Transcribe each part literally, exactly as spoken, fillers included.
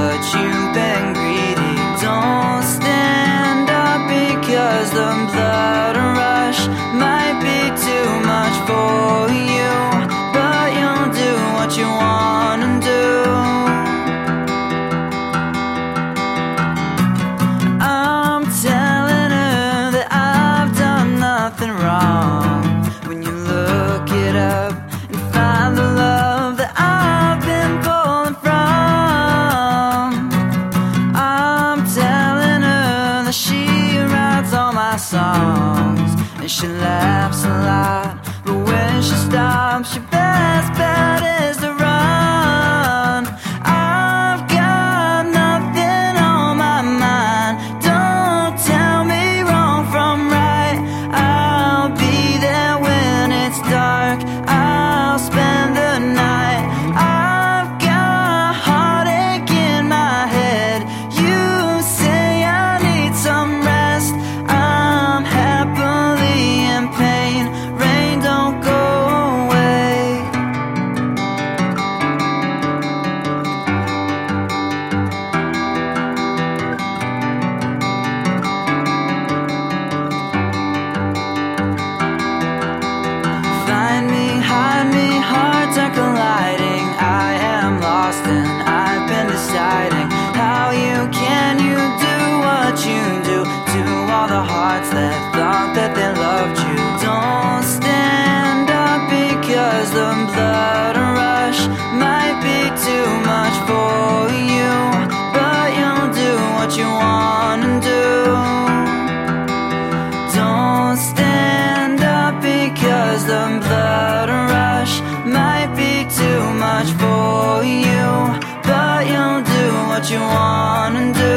but you've been greedy. Don't stand up because the blood rush might be too much for you, but you'll do what you wanna do. I'm telling her that I've done nothing wrong. When you look it up and find the love that I've been pulling from, I'm telling her that she writes all my songs and she laughs a lot, but when she stops, your best bet is to run. I've got nothing on my mind. Don't tell me wrong from right. I'll be there when it's dark. I'll spend the night. I've got heartache in my head. You say I need some rest. I'm happily in pain. Rain don't go away. Find me, hide me, hearts are colliding. I am lost and I've been deciding. How you can you do what you do to all the hearts that thought that they loved you? Don't stand up because the blood rush might be too much for you, but you'll do what you wanna do. Don't stand up because the blood rush might be too much for you, but you'll do what you wanna do.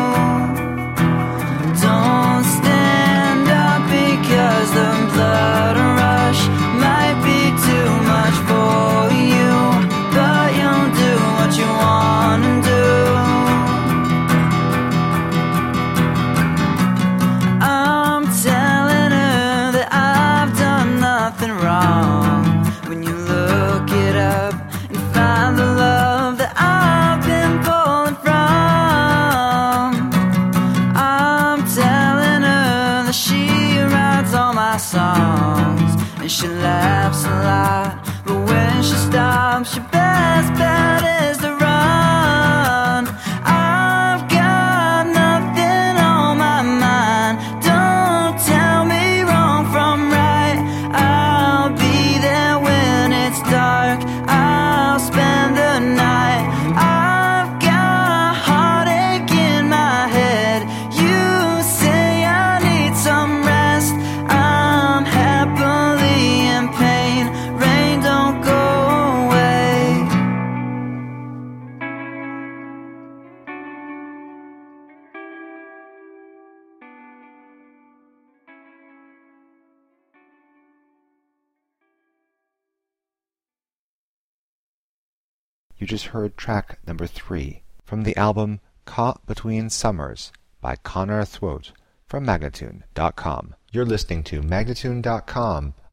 Don't stand up because the blood rush might be too much for you, but you'll do what you wanna do. I'm telling her that I've done nothing wrong. When you look it up and find the love that I've been pulling from, I'm telling her that she writes all my songs and she laughs a lot, but when she stops, your best bet is to run. I've got nothing on my mind. Don't tell me wrong from right. I'll be there when it's dark. I'll spend the night. I've got heartache in my head. You say I need some rest. I'm happily in pain. Rain don't go away. You just heard track number three from the album Caught Between Summers by Connor Thwote from Magnatune dot com. You're listening to Magnatune dot com